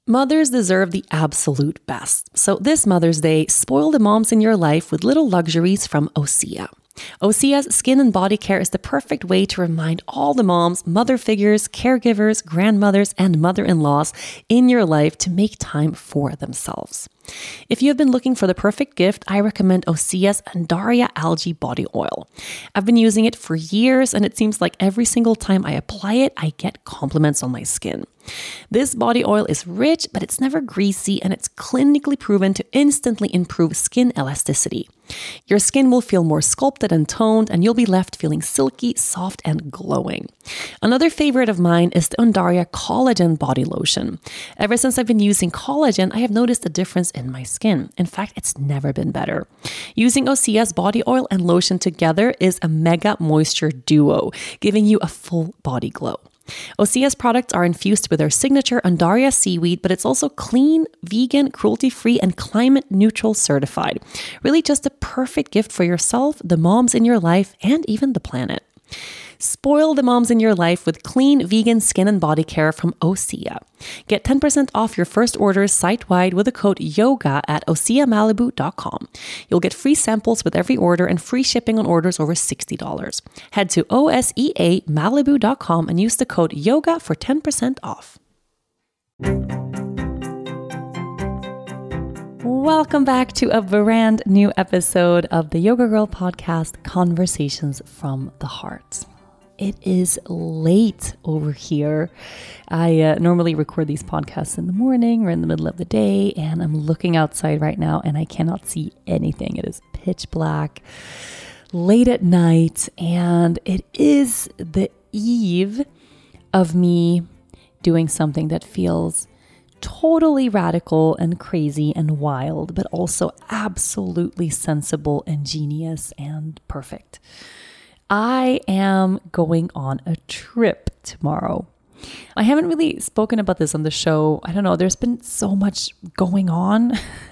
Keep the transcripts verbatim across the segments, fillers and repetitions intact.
Mothers deserve the absolute best. So this Mother's Day, spoil the moms in your life with little luxuries from Osea. Osea's skin and body care is the perfect way to remind all the moms, mother figures, caregivers, grandmothers, and mother-in-laws in your life to make time for themselves. If you have been looking for the perfect gift, I recommend Osea's Undaria Algae Body Oil. I've been using it for years, and it seems like every single time I apply it, I get compliments on my skin. This body oil is rich, but it's never greasy, and it's clinically proven to instantly improve skin elasticity. Your skin will feel more sculpted and toned, and you'll be left feeling silky, soft, and glowing. Another favorite of mine is the Undaria Collagen Body Lotion. Ever since I've been using collagen, I have noticed a difference in my skin. In fact, it's never been better. Using Osea's body oil and lotion together is a mega moisture duo, giving you a full body glow. Osea's products are infused with their signature Undaria seaweed, but it's also clean, vegan, cruelty-free, and climate-neutral certified. Really just a perfect gift for yourself, the moms in your life, and even the planet. Spoil the moms in your life with clean, vegan skin and body care from Osea. Get ten percent off your first orders site-wide with the code YOGA at osea malibu dot com. You'll get free samples with every order and free shipping on orders over sixty dollars. Head to osea malibu dot com and use the code YOGA for ten percent off. Welcome back to a brand new episode of the Yoga Girl podcast, Conversations from the Heart. It is late over here. I uh, normally record these podcasts in the morning or in the middle of the day, and I'm looking outside right now and I cannot see anything. It is pitch black, late at night, and it is the eve of me doing something that feels totally radical and crazy and wild, but also absolutely sensible and genius and perfect. I am going on a trip tomorrow. I haven't really spoken about this on the show. I don't know. There's been so much going on.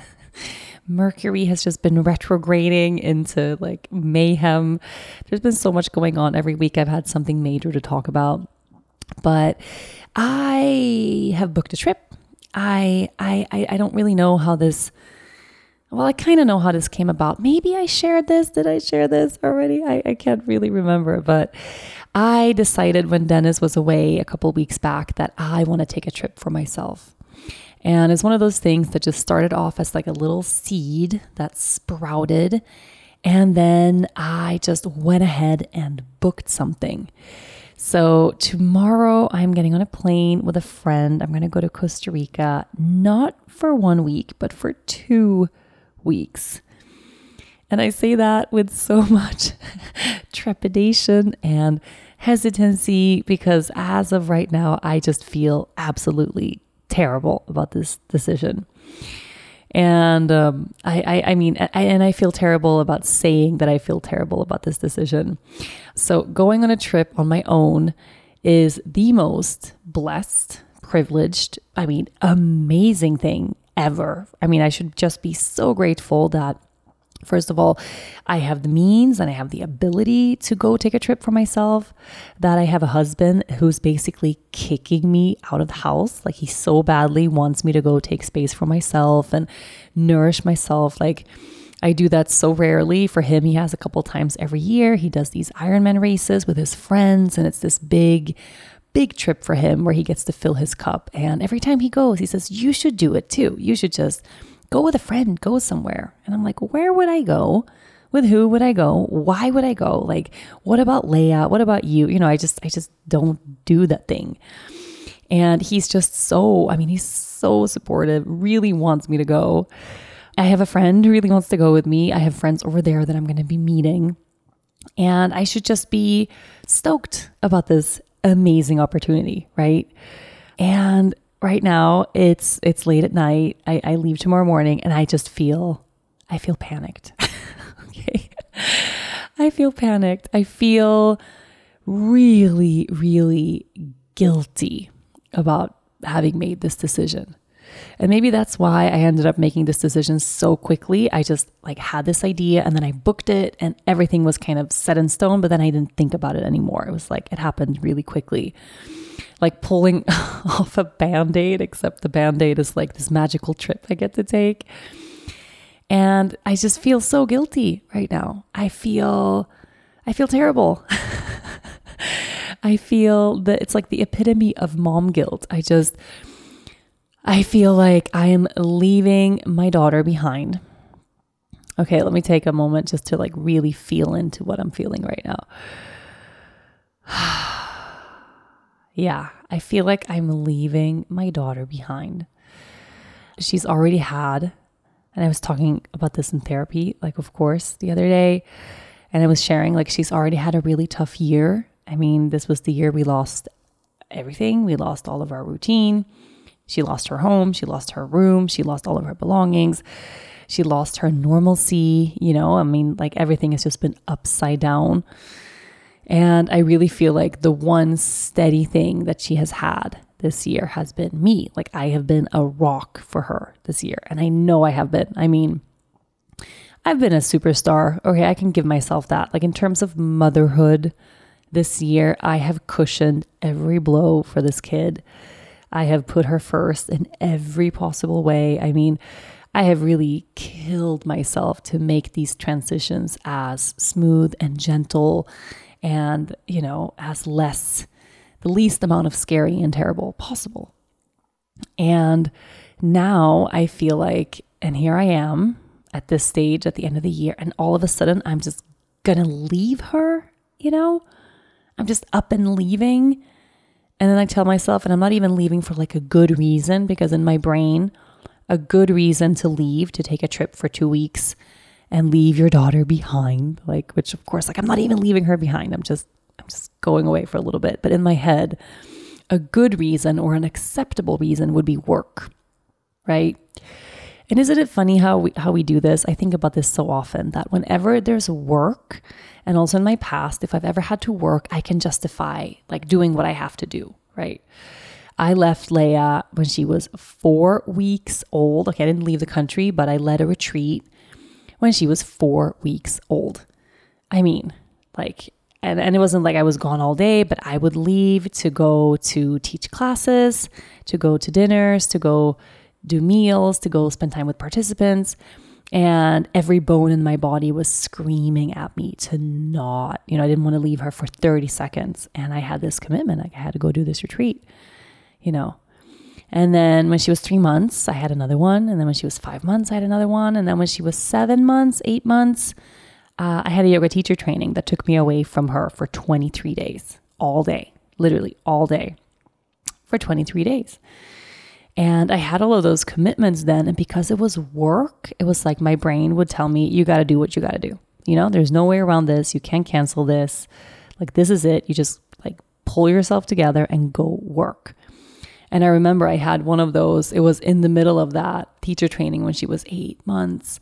Mercury has just been retrograding into like mayhem. There's been so much going on. Every week I've had something major to talk about. But I have booked a trip. I I I don't really know how this, well, I kind of know how this came about. Maybe I shared this. Did I share this already? I, I can't really remember. But I decided when Dennis was away a couple of weeks back that I want to take a trip for myself. And it's one of those things that just started off as like a little seed that sprouted. And then I just went ahead and booked something. So tomorrow I'm getting on a plane with a friend. I'm going to go to Costa Rica, not for one week, but for two weeks. And I say that with so much trepidation and hesitancy because as of right now, I just feel absolutely terrible about this decision. And um, I, I, I mean, I, and I feel terrible about saying that I feel terrible about this decision. So going on a trip on my own is the most blessed, privileged, I mean, amazing thing ever. I mean, I should just be so grateful that, first of all, I have the means and I have the ability to go take a trip for myself, that I have a husband who's basically kicking me out of the house. Like he so badly wants me to go take space for myself and nourish myself. Like I do that so rarely. For him, he has a couple times every year. He does these Ironman races with his friends, and it's this big big trip for him where he gets to fill his cup. And every time he goes, he says, you should do it too. You should just go with a friend, go somewhere. And I'm like, where would I go? With who would I go? Why would I go? Like, what about Leia? What about you? You know, I just, I just don't do that thing. And he's just so, I mean, he's so supportive, really wants me to go. I have a friend who really wants to go with me. I have friends over there that I'm going to be meeting. And I should just be stoked about this amazing opportunity, right? And right now it's it's late at night. I, I leave tomorrow morning and I just feel I feel panicked. Okay. I feel panicked. I feel really, really guilty about having made this decision. And maybe that's why I ended up making this decision so quickly. I just like had this idea and then I booked it and everything was kind of set in stone, but then I didn't think about it anymore. It was like, it happened really quickly. Like pulling off a Band-Aid, except the Band-Aid is like this magical trip I get to take. And I just feel so guilty right now. I feel, I feel terrible. I feel that it's like the epitome of mom guilt. I just, I feel like I am leaving my daughter behind. Okay, let me take a moment just to like really feel into what I'm feeling right now. Yeah, I feel like I'm leaving my daughter behind. She's already had, and I was talking about this in therapy, like of course, the other day, and I was sharing like she's already had a really tough year. I mean, this was the year we lost everything. We lost all of our routine. She lost her home. She lost her room. She lost all of her belongings. She lost her normalcy. You know, I mean, like everything has just been upside down. And I really feel like the one steady thing that she has had this year has been me. Like I have been a rock for her this year. And I know I have been. I mean, I've been a superstar. Okay, I can give myself that. Like in terms of motherhood this year, I have cushioned every blow for this kid. I have put her first in every possible way. I mean, I have really killed myself to make these transitions as smooth and gentle and, you know, as less, the least amount of scary and terrible possible. And now I feel like, and here I am at this stage at the end of the year, and all of a sudden I'm just gonna leave her, you know? I'm just up and leaving. And then I tell myself, and I'm not even leaving for like a good reason, because in my brain, a good reason to leave, to take a trip for two weeks and leave your daughter behind, like, which of course, like I'm not even leaving her behind. I'm just, I'm just going away for a little bit. But in my head, a good reason or an acceptable reason would be work, right? And isn't it funny how we, how we do this? I think about this so often that whenever there's work, and also in my past, if I've ever had to work, I can justify like doing what I have to do, right? I left Leia when she was four weeks old. Okay, I didn't leave the country, but I led a retreat when she was four weeks old. I mean, like, and, and it wasn't like I was gone all day, but I would leave to go to teach classes, to go to dinners, to go do meals, to go spend time with participants. And every bone in my body was screaming at me to not, you know, I didn't want to leave her for thirty seconds. And I had this commitment. Like I had to go do this retreat, you know. And then when she was three months, I had another one. And then when she was five months, I had another one. And then when she was seven months, eight months, uh, I had a yoga teacher training that took me away from her for twenty-three days, all day, literally all day for twenty-three days. And I had all of those commitments then. And because it was work, it was like my brain would tell me, you got to do what you got to do. You know, there's no way around this. You can't cancel this. Like, this is it. You just like pull yourself together and go work. And I remember I had one of those. It was in the middle of that teacher training when she was eight months.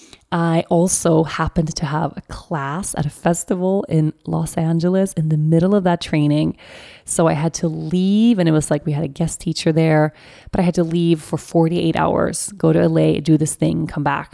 I also happened to have a class at a festival in Los Angeles in the middle of that training. So I had to leave, and it was like we had a guest teacher there, but I had to leave for forty-eight hours, go to L A, do this thing, come back.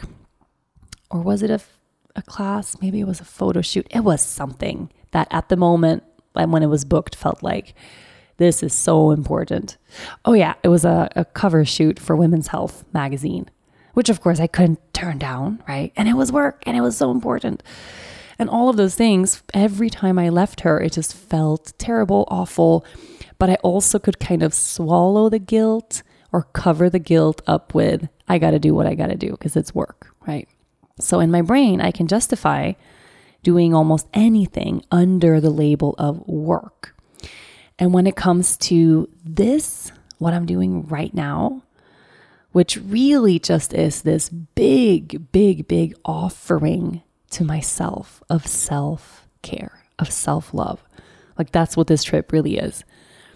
Or was it a, a class? Maybe it was a photo shoot. It was something that at the moment, like when it was booked, felt like this is so important. Oh yeah, it was a, a cover shoot for Women's Health magazine, which of course I couldn't turn down, right? And it was work, and it was so important. And all of those things, every time I left her, it just felt terrible, awful. But I also could kind of swallow the guilt or cover the guilt up with, I got to do what I got to do because it's work, right? So in my brain, I can justify doing almost anything under the label of work. And when it comes to this, what I'm doing right now, which really just is this big, big, big offering to myself of self-care, of self-love. Like that's what this trip really is.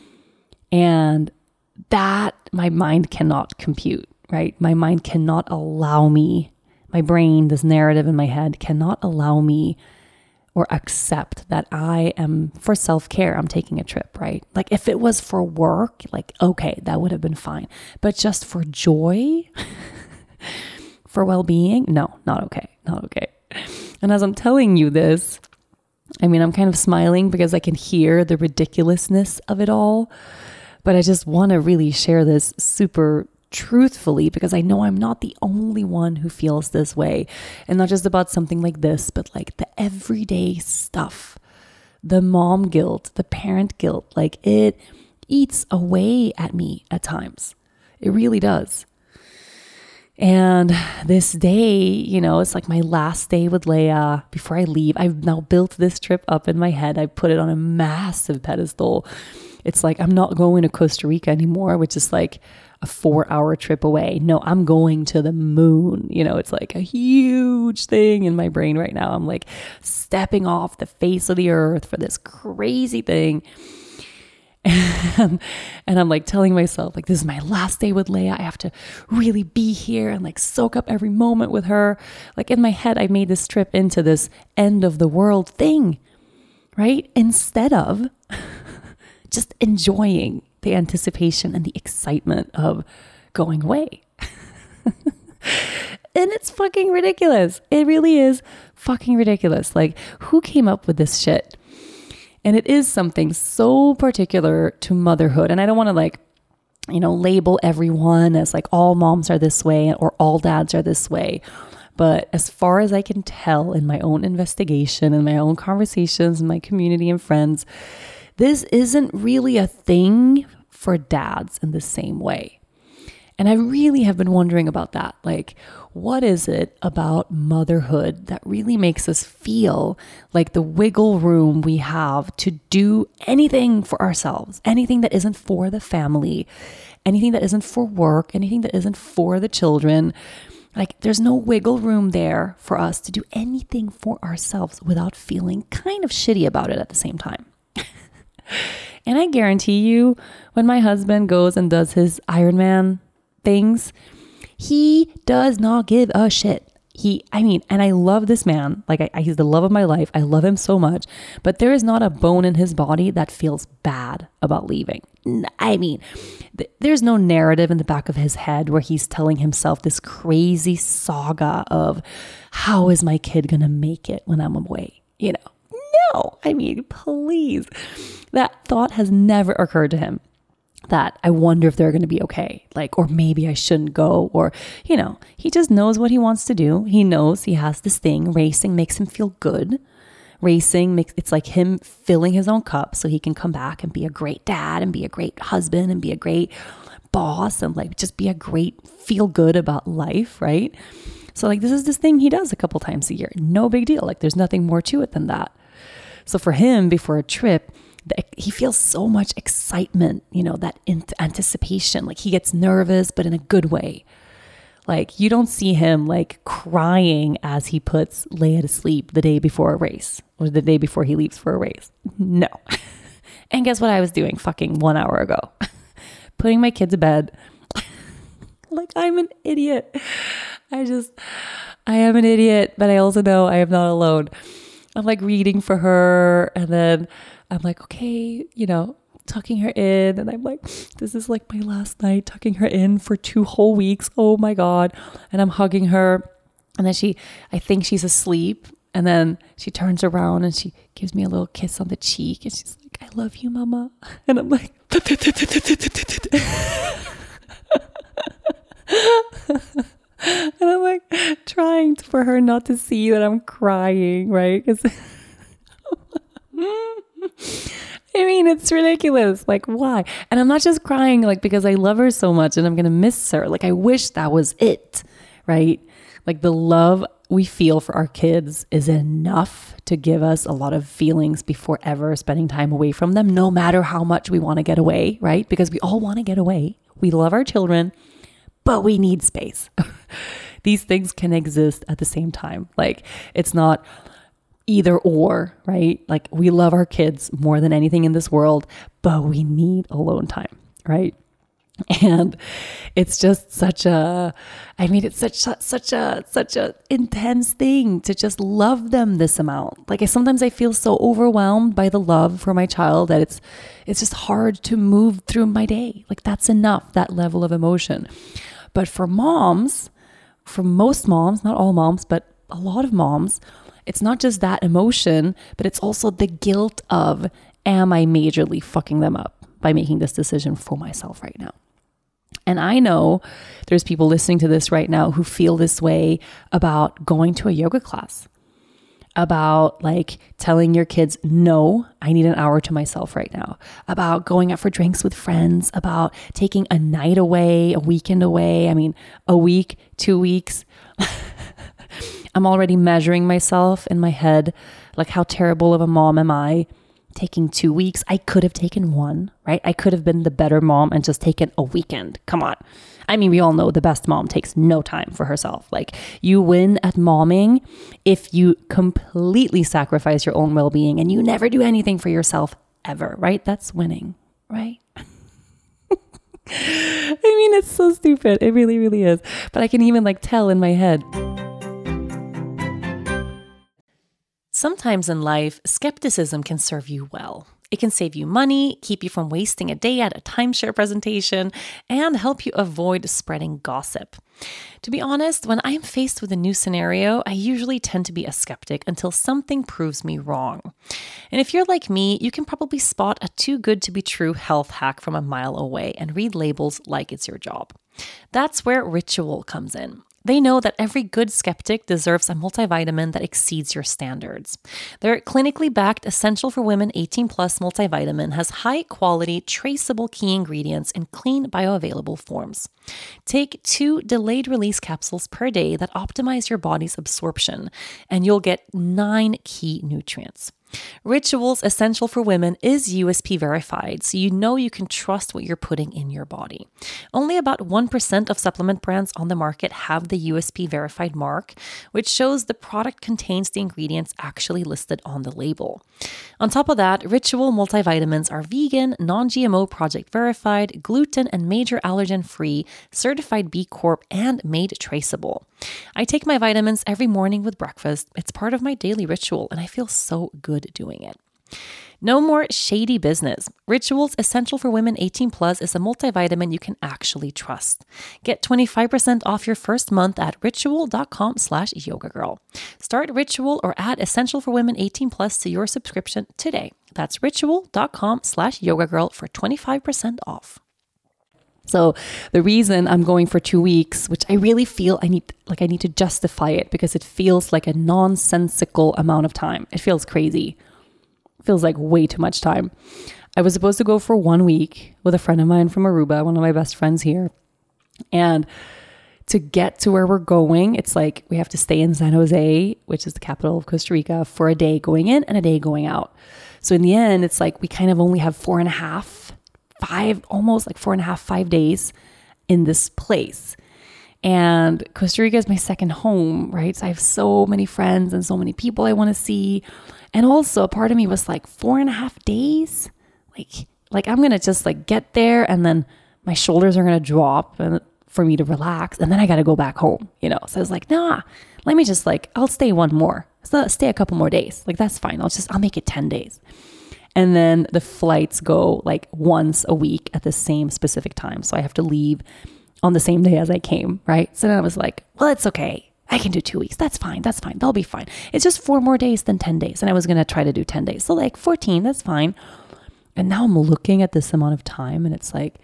And that my mind cannot compute, right? My mind cannot allow me, my brain, this narrative in my head cannot allow me or accept that I am for self-care. I'm taking a trip, right? Like if it was for work, like, okay, that would have been fine. But just for joy, for well-being, no, not okay, not okay. And as I'm telling you this, I mean, I'm kind of smiling because I can hear the ridiculousness of it all, but I just want to really share this super truthfully because I know I'm not the only one who feels this way, and not just about something like this, but like the everyday stuff, the mom guilt, the parent guilt, like it eats away at me at times. It really does. And this day, you know, it's like my last day with Leia before I leave. I've now built this trip up in my head. I put it on a massive pedestal. It's like, I'm not going to Costa Rica anymore, which is like a four hour trip away. No, I'm going to the moon. You know, it's like a huge thing in my brain right now. I'm like stepping off the face of the earth for this crazy thing. And, and I'm like telling myself, like, this is my last day with Leia. I have to really be here and like soak up every moment with her. Like in my head, I made this trip into this end of the world thing, right? Instead of just enjoying the anticipation and the excitement of going away. And it's fucking ridiculous. It really is fucking ridiculous. Like, who came up with this shit? And it is something so particular to motherhood. And I don't want to like, you know, label everyone as like all moms are this way or all dads are this way. But as far as I can tell in my own investigation and my own conversations in my community and friends, this isn't really a thing for dads in the same way. And I really have been wondering about that. Like, what is it about motherhood that really makes us feel like the wiggle room we have to do anything for ourselves, anything that isn't for the family, anything that isn't for work, anything that isn't for the children? Like, there's no wiggle room there for us to do anything for ourselves without feeling kind of shitty about it at the same time. And I guarantee you, when my husband goes and does his Ironman things, he does not give a shit. He, I mean, and I love this man. Like, I, I, he's the love of my life. I love him so much, but there is not a bone in his body that feels bad about leaving. I mean, th- there's no narrative in the back of his head where he's telling himself this crazy saga of how is my kid going to make it when I'm away? You know, no, I mean, please. That thought has never occurred to him. That I wonder if they're going to be okay. Like, or maybe I shouldn't go, or, you know, he just knows what he wants to do. He knows he has this thing. Racing makes him feel good. Racing makes, it's like him filling his own cup so he can come back and be a great dad and be a great husband and be a great boss and like just be a great feel good about life. Right. So like, this is this thing he does a couple times a year. No big deal. Like, there's nothing more to it than that. So for him, before a trip, he feels so much excitement, you know, that anticipation. Like, he gets nervous, but in a good way. Like, you don't see him like crying as he puts Leia to sleep the day before a race or the day before he leaves for a race. No. And guess what I was doing fucking one hour ago? Putting my kid to bed. Like, I'm an idiot. I just, I am an idiot, but I also know I am not alone. I'm like reading for her, and then I'm like, okay, you know, tucking her in. And I'm like, this is like my last night, tucking her in for two whole weeks. Oh my God. And I'm hugging her. And then she, I think she's asleep. And then she turns around and she gives me a little kiss on the cheek. And she's like, I love you, mama. And I'm like, and I'm like trying for her not to see that I'm crying, right? Because I mean, it's ridiculous. Like, why? And I'm not just crying like because I love her so much and I'm going to miss her. Like, I wish that was it, right? Like, the love we feel for our kids is enough to give us a lot of feelings before ever spending time away from them, no matter how much we want to get away, right? Because we all want to get away. We love our children, but we need space. These things can exist at the same time. Like, it's not either or, right? Like, we love our kids more than anything in this world, but we need alone time, right? And it's just such a, I mean, it's such, such a, such a intense thing to just love them this amount. Like I, sometimes I feel so overwhelmed by the love for my child that it's, it's just hard to move through my day. Like that's enough, that level of emotion. But for moms, for most moms, not all moms, but a lot of moms, it's not just that emotion, but it's also the guilt of, am I majorly fucking them up by making this decision for myself right now? And I know there's people listening to this right now who feel this way about going to a yoga class, about like telling your kids, no, I need an hour to myself right now, about going out for drinks with friends, about taking a night away, a weekend away. I mean, a week, two weeks. I'm already measuring myself in my head. Like, how terrible of a mom am I? Taking two weeks. I could have taken one, right? I could have been the better mom and just taken a weekend. Come on. I mean, we all know the best mom takes no time for herself. Like, you win at momming if you completely sacrifice your own well-being and you never do anything for yourself ever, right? That's winning, right? I mean, it's so stupid. It really, really is. But I can even like tell in my head. Sometimes in life, skepticism can serve you well. It can save you money, keep you from wasting a day at a timeshare presentation, and help you avoid spreading gossip. To be honest, when I'm faced with a new scenario, I usually tend to be a skeptic until something proves me wrong. And if you're like me, you can probably spot a too good to be true health hack from a mile away and read labels like it's your job. That's where Ritual comes in. They know that every good skeptic deserves a multivitamin that exceeds your standards. Their clinically backed Essential for Women eighteen plus multivitamin has high quality, traceable key ingredients in clean, bioavailable forms. Take two delayed release capsules per day that optimize your body's absorption, and you'll get nine key nutrients. Ritual's Essential for Women is U S P verified, so you know you can trust what you're putting in your body. Only about one percent of supplement brands on the market have the U S P verified mark, which shows the product contains the ingredients actually listed on the label. On top of that, Ritual multivitamins are vegan, non-G M O project verified, gluten and major allergen free, certified B Corp, and made traceable. I take my vitamins every morning with breakfast. It's part of my daily ritual, and I feel so good doing it. No more shady business. Ritual's Essential for Women eighteen plus is a multivitamin you can actually trust. Get twenty-five percent off your first month at ritual.com slash yoga girl. Start Ritual or add Essential for Women eighteen plus to your subscription today. That's ritual.com slash yoga girl for twenty-five percent off. So the reason I'm going for two weeks, which I really feel I need, like I need to justify it because it feels like a nonsensical amount of time. It feels crazy. It feels like way too much time. I was supposed to go for one week with a friend of mine from Aruba, one of my best friends here. And to get to where we're going, it's like we have to stay in San Jose, which is the capital of Costa Rica, for a day going in and a day going out. So in the end, it's like we kind of only have four and a half five, almost like four and a half, five days in this place. And Costa Rica is my second home, right? So I have so many friends and so many people I want to see. And also a part of me was like, four and a half days? Like, like I'm going to just like get there and then my shoulders are going to drop and for me to relax. And then I got to go back home, you know? So I was like, nah, let me just like, I'll stay one more, so stay a couple more days. Like, that's fine. I'll just, I'll make it ten days. And then the flights go like once a week at the same specific time. So I have to leave on the same day as I came, right? So then I was like, well, it's okay. I can do two weeks. That's fine. That's fine. They'll be fine. It's just four more days than ten days. And I was going to try to do ten days. So like fourteen, that's fine. And now I'm looking at this amount of time and it's like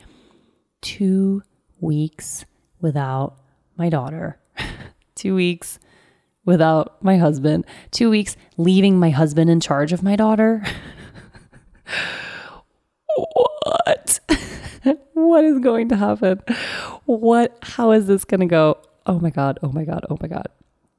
two weeks without my daughter, two weeks without my husband, two weeks leaving my husband in charge of my daughter. What? What is going to happen? What, how is this going to go? Oh my God. Oh my God. Oh my God.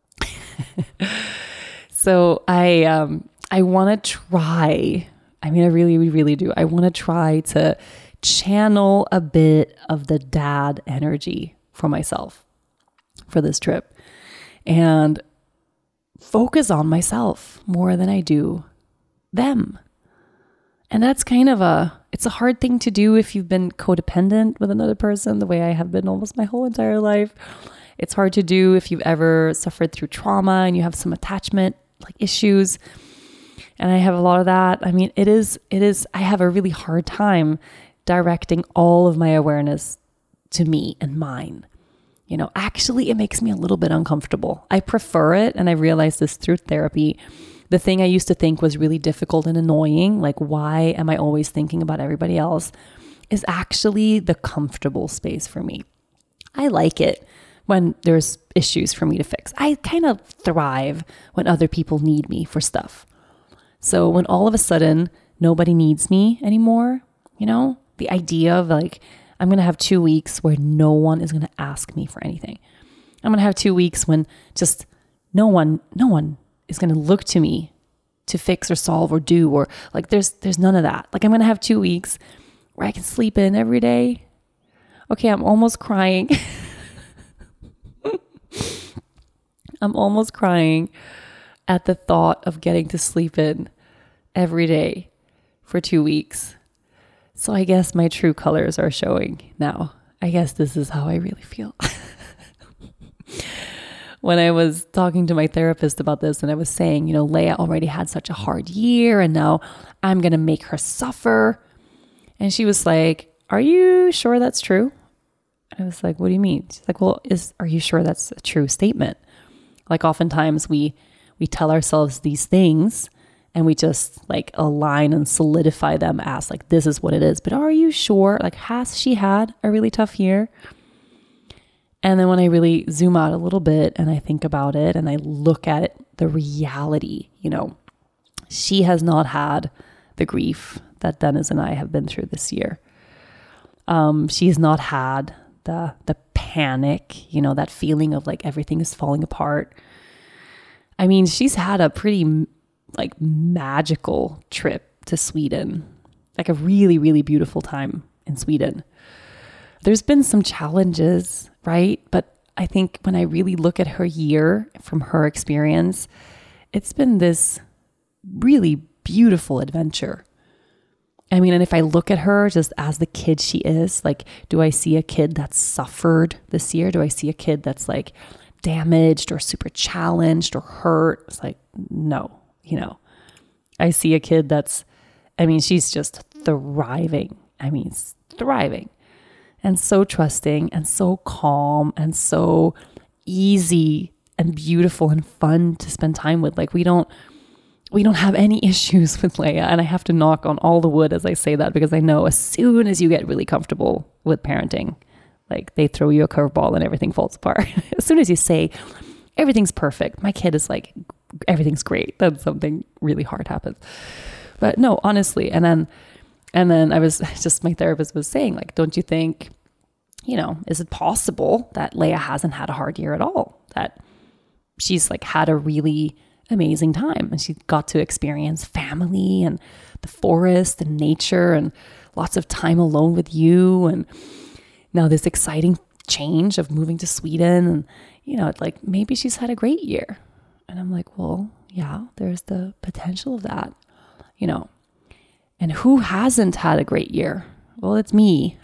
So I, um, I want to try, I mean, I really, really do. I want to try to channel a bit of the dad energy for myself for this trip and focus on myself more than I do them. And that's kind of a, It's a hard thing to do if you've been codependent with another person, the way I have been almost my whole entire life. It's hard to do if you've ever suffered through trauma and you have some attachment like issues. And I have a lot of that. I mean, it is, it is, I have a really hard time directing all of my awareness to me and mine. You know, actually, it makes me a little bit uncomfortable. I prefer it. And I realized this through therapy. The thing I used to think was really difficult and annoying, like why am I always thinking about everybody else, is actually the comfortable space for me. I like it when there's issues for me to fix. I kind of thrive when other people need me for stuff. So when all of a sudden nobody needs me anymore, you know, the idea of like, I'm going to have two weeks where no one is going to ask me for anything. I'm going to have two weeks when just no one, no one is going to look to me to fix or solve or do, or like there's there's none of that. Like I'm going to have two weeks where I can sleep in every day. Okay, I'm almost crying. I'm almost crying at the thought of getting to sleep in every day for two weeks. So I guess my true colors are showing now. I guess this is how I really feel. When I was talking to my therapist about this and I was saying, you know, Leia already had such a hard year and now I'm going to make her suffer. And she was like, are you sure that's true? And I was like, what do you mean? She's like, well, is, are you sure that's a true statement? Like oftentimes we, we tell ourselves these things and we just like align and solidify them as like, this is what it is. But are you sure? Like, has she had a really tough year? And then when I really zoom out a little bit and I think about it and I look at it, the reality, you know, she has not had the grief that Dennis and I have been through this year. Um, she's not had the the panic, you know, that feeling of like everything is falling apart. I mean, she's had a pretty like magical trip to Sweden, like a really, really beautiful time in Sweden. There's been some challenges, right? But I think when I really look at her year from her experience, it's been this really beautiful adventure. I mean, and if I look at her just as the kid she is, like, do I see a kid that's suffered this year? Do I see a kid that's like damaged or super challenged or hurt? It's like, no, you know, I see a kid that's, I mean, she's just thriving. I mean, thriving. And so trusting and so calm and so easy and beautiful and fun to spend time with. Like we don't, we don't have any issues with Leia. And I have to knock on all the wood as I say that, because I know as soon as you get really comfortable with parenting, like they throw you a curveball and everything falls apart. As soon as you say everything's perfect, my kid is like, everything's great, then something really hard happens. But no, honestly. And then And then I was just, my therapist was saying, like, don't you think, you know, is it possible that Leia hasn't had a hard year at all? That she's like had a really amazing time and she got to experience family and the forest and nature and lots of time alone with you. And now this exciting change of moving to Sweden and, you know, like maybe she's had a great year. And I'm like, well, yeah, there's the potential of that, you know. And who hasn't had a great year? Well, it's me.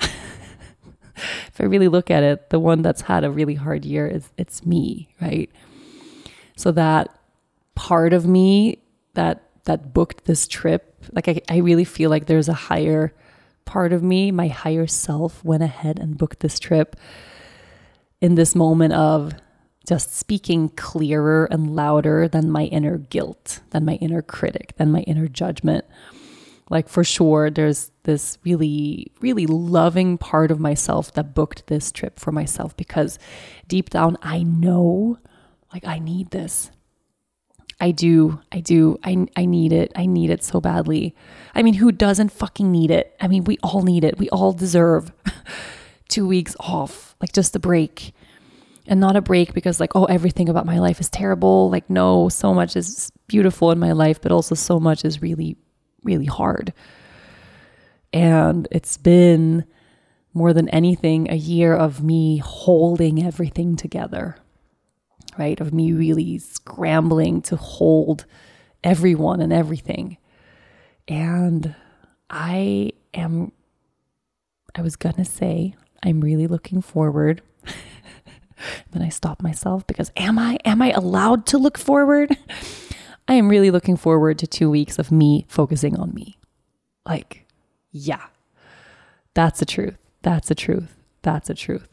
If I really look at it, the one that's had a really hard year is it's me, right? So that part of me that that booked this trip, like I, I really feel like there's a higher part of me, my higher self went ahead and booked this trip in this moment of just speaking clearer and louder than my inner guilt, than my inner critic, than my inner judgment. Like for sure, there's this really, really loving part of myself that booked this trip for myself because deep down, I know, like I need this. I do, I do, I, I need it. I need it so badly. I mean, who doesn't fucking need it? I mean, we all need it. We all deserve two weeks off, like just a break. And not a break because like, oh, everything about my life is terrible. Like, no, so much is beautiful in my life, but also so much is really really hard. And it's been more than anything a year of me holding everything together, right? Of me really scrambling to hold everyone and everything. And I am, I was gonna say, I'm really looking forward. Then I stopped myself because am I, am I allowed to look forward? I am really looking forward to two weeks of me focusing on me. Like, yeah, that's the truth. That's the truth. That's the truth.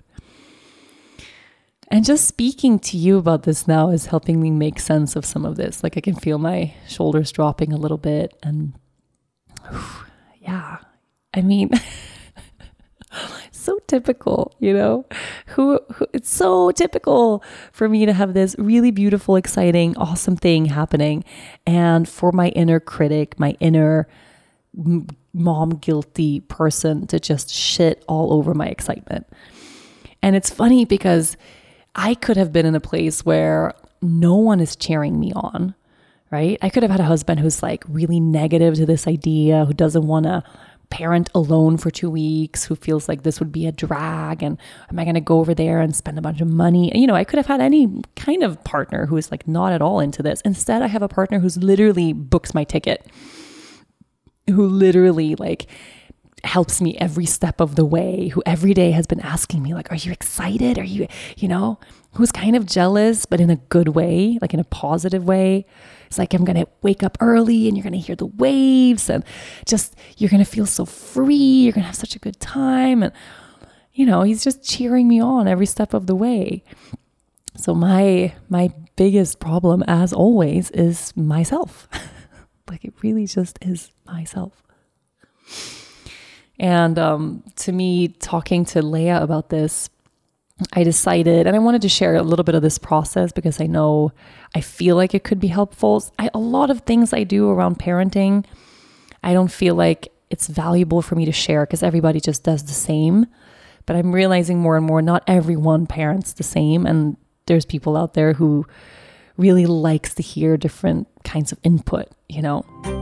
And just speaking to you about this now is helping me make sense of some of this. Like I can feel my shoulders dropping a little bit and whew, yeah, I mean, so typical, you know, who, who it's so typical for me to have this really beautiful, exciting, awesome thing happening. And for my inner critic, my inner mom guilty person to just shit all over my excitement. And it's funny because I could have been in a place where no one is cheering me on, right? I could have had a husband who's like really negative to this idea, who doesn't want to parent alone for two weeks, who feels like this would be a drag. And am I going to go over there and spend a bunch of money? You know, I could have had any kind of partner who is like not at all into this. Instead, I have a partner who's literally books my ticket, who literally like helps me every step of the way, who every day has been asking me like, are you excited? Are you, you know, who's kind of jealous, but in a good way, like in a positive way. It's like, I'm going to wake up early and you're going to hear the waves and just, you're going to feel so free. You're going to have such a good time. And, you know, he's just cheering me on every step of the way. So my, my biggest problem as always is myself. Like it really just is myself. And um, to me, talking to Leia about this, I decided, and I wanted to share a little bit of this process because I know I feel like it could be helpful. I, a lot of things I do around parenting, I don't feel like it's valuable for me to share because everybody just does the same. But I'm realizing more and more, not everyone parents the same. And there's people out there who really likes to hear different kinds of input, you know.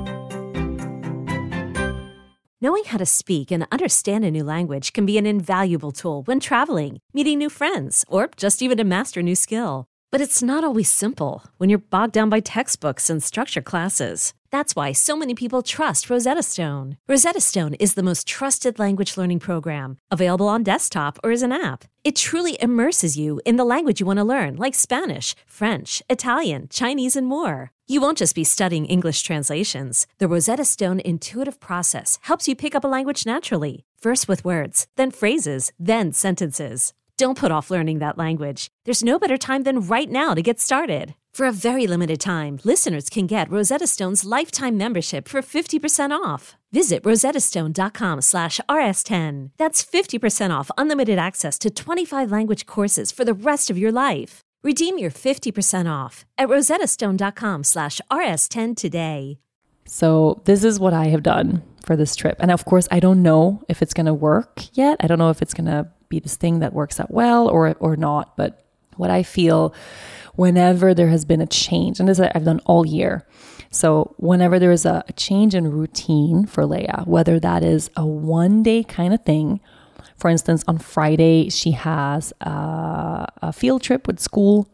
Knowing how to speak and understand a new language can be an invaluable tool when traveling, meeting new friends, or just even to master a new skill. But it's not always simple when you're bogged down by textbooks and structured classes. That's why so many people trust Rosetta Stone. Rosetta Stone is the most trusted language learning program, available on desktop or as an app. It truly immerses you in the language you want to learn, like Spanish, French, Italian, Chinese, and more. You won't just be studying English translations. The Rosetta Stone intuitive process helps you pick up a language naturally, first with words, then phrases, then sentences. Don't put off learning that language. There's no better time than right now to get started. For a very limited time, listeners can get Rosetta Stone's lifetime membership for fifty percent off. Visit rosettastone.com slash rs10. That's fifty percent off unlimited access to twenty-five language courses for the rest of your life. Redeem your fifty percent off at rosettastone.com slash rs10 today. So this is what I have done for this trip. And of course, I don't know if it's going to work yet. I don't know if it's going to be this thing that works out well or or not. But what I feel whenever there has been a change, and this I've done all year. So whenever there is a, a change in routine for Leia, whether that is a one day kind of thing, for instance, on Friday, she has a, a field trip with school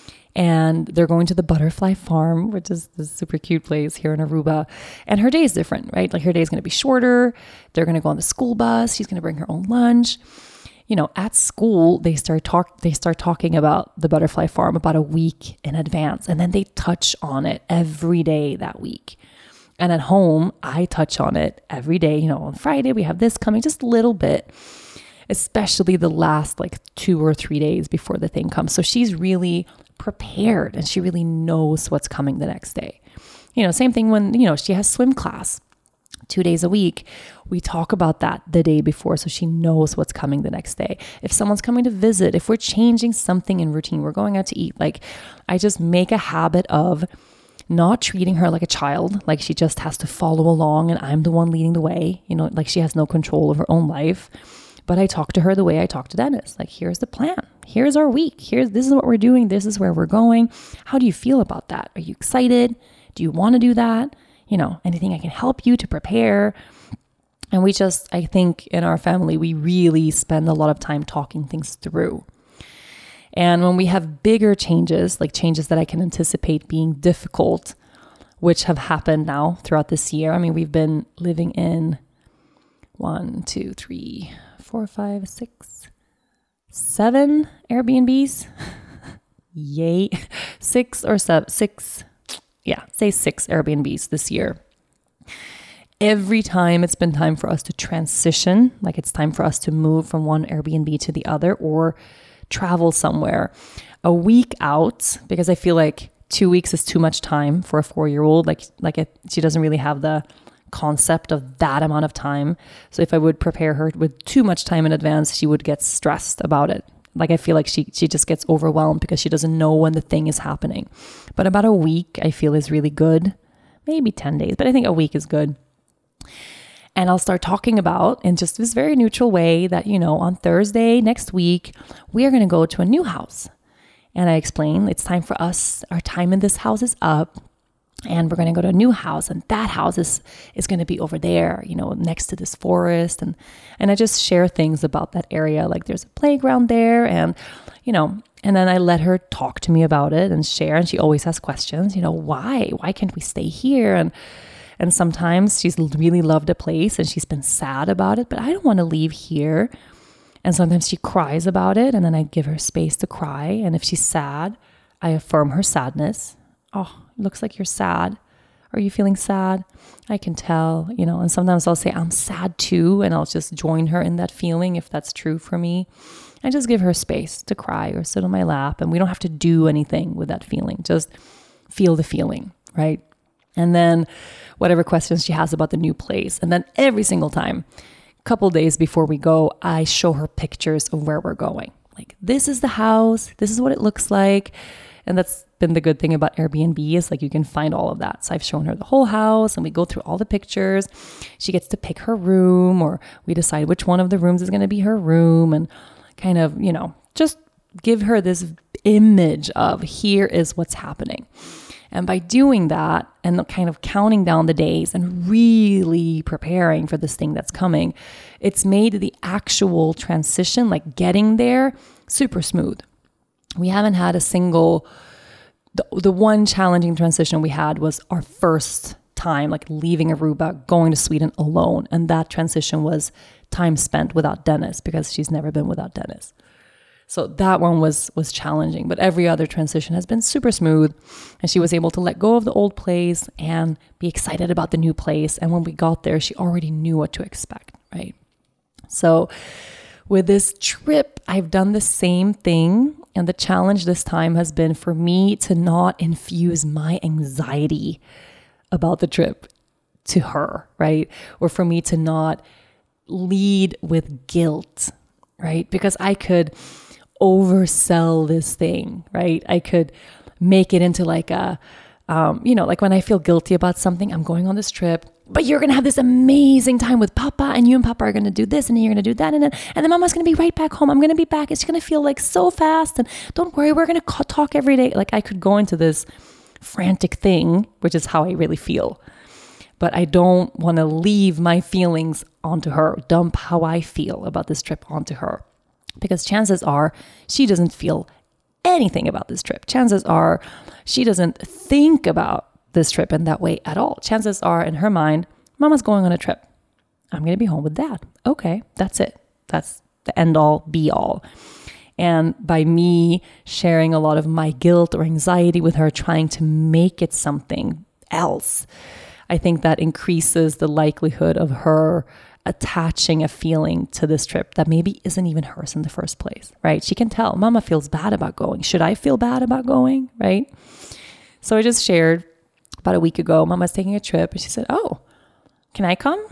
and they're going to the butterfly farm, which is this super cute place here in Aruba. And her day is different, right? Like her day is going to be shorter. They're going to go on the school bus. She's going to bring her own lunch. You know, at school, they start talk. They start talking about the butterfly farm about a week in advance, and then they touch on it every day that week. And at home, I touch on it every day. You know, on Friday we have this coming, just a little bit, especially the last like two or three days before the thing comes. So she's really prepared, and she really knows what's coming the next day. You know, same thing when you know she has swim class. Two days a week, we talk about that the day before so she knows what's coming the next day. If someone's coming to visit, if we're changing something in routine, we're going out to eat, like I just make a habit of not treating her like a child, like she just has to follow along and I'm the one leading the way, you know, like she has no control of her own life. But I talk to her the way I talk to Dennis, like here's the plan, here's our week, here's this is what we're doing, this is where we're going. How do you feel about that? Are you excited? Do you want to do that? You know, anything I can help you to prepare. And we just, I think in our family, we really spend a lot of time talking things through. And when we have bigger changes, like changes that I can anticipate being difficult, which have happened now throughout this year. I mean, we've been living in one, two, three, four, five, six, seven Airbnbs. Yay. Six or seven, six. Yeah, say six Airbnbs this year. Every time it's been time for us to transition, like it's time for us to move from one Airbnb to the other or travel somewhere a week out, because I feel like two weeks is too much time for a four-year-old. Like, like it, she doesn't really have the concept of that amount of time. So if I would prepare her with too much time in advance, she would get stressed about it. Like I feel like she she just gets overwhelmed because she doesn't know when the thing is happening. But about a week I feel is really good. Maybe ten days, but I think a week is good. And I'll start talking about in just this very neutral way that, you know, on Thursday next week, we are going to go to a new house. And I explain it's time for us. Our time in this house is up. And we're going to go to a new house, and that house is, is going to be over there, you know, next to this forest. And, and I just share things about that area. Like there's a playground there, and, you know, and then I let her talk to me about it and share. And she always has questions, you know, why, why can't we stay here? And, and sometimes she's really loved a place and she's been sad about it, but I don't want to leave here. And sometimes she cries about it, and then I give her space to cry. And if she's sad, I affirm her sadness. Oh, it looks like you're sad. Are you feeling sad? I can tell, you know, and sometimes I'll say, I'm sad too. And I'll just join her in that feeling if that's true for me. I just give her space to cry or sit on my lap. And we don't have to do anything with that feeling. Just feel the feeling, right? And then whatever questions she has about the new place. And then every single time, a couple days before we go, I show her pictures of where we're going. Like, this is the house. This is what it looks like. And that's been the good thing about Airbnb is like you can find all of that. So I've shown her the whole house and we go through all the pictures. She gets to pick her room, or we decide which one of the rooms is going to be her room, and kind of, you know, just give her this image of here is what's happening. And by doing that and kind of counting down the days and really preparing for this thing that's coming, it's made the actual transition, like getting there, super smooth. We haven't had a single, the, the one challenging transition we had was our first time, like leaving Aruba, going to Sweden alone. And that transition was time spent without Dennis, because she's never been without Dennis. So that one was was challenging, but every other transition has been super smooth. And she was able to let go of the old place and be excited about the new place. And when we got there, she already knew what to expect, right? So with this trip, I've done the same thing. And the challenge this time has been for me to not infuse my anxiety about the trip to her, right? Or for me to not lead with guilt, right? Because I could oversell this thing, right? I could make it into like a, um, you know, like when I feel guilty about something, I'm going on this trip, but you're going to have this amazing time with Papa, and you and Papa are going to do this, and then you're going to do that. And then, and then Mama's going to be right back home. I'm going to be back. It's going to feel like so fast. And don't worry, we're going to talk every day. Like I could go into this frantic thing, which is how I really feel. But I don't want to leave my feelings onto her, dump how I feel about this trip onto her. Because chances are she doesn't feel anything about this trip. Chances are she doesn't think about this trip in that way at all. Chances are in her mind, Mama's going on a trip. I'm going to be home with Dad. Okay, that's it. That's the end all be all. And by me sharing a lot of my guilt or anxiety with her, trying to make it something else, I think that increases the likelihood of her attaching a feeling to this trip that maybe isn't even hers in the first place, right? She can tell, Mama feels bad about going. Should I feel bad about going, right? So I just shared about a week ago, Mama's taking a trip, and she said, oh, can I come?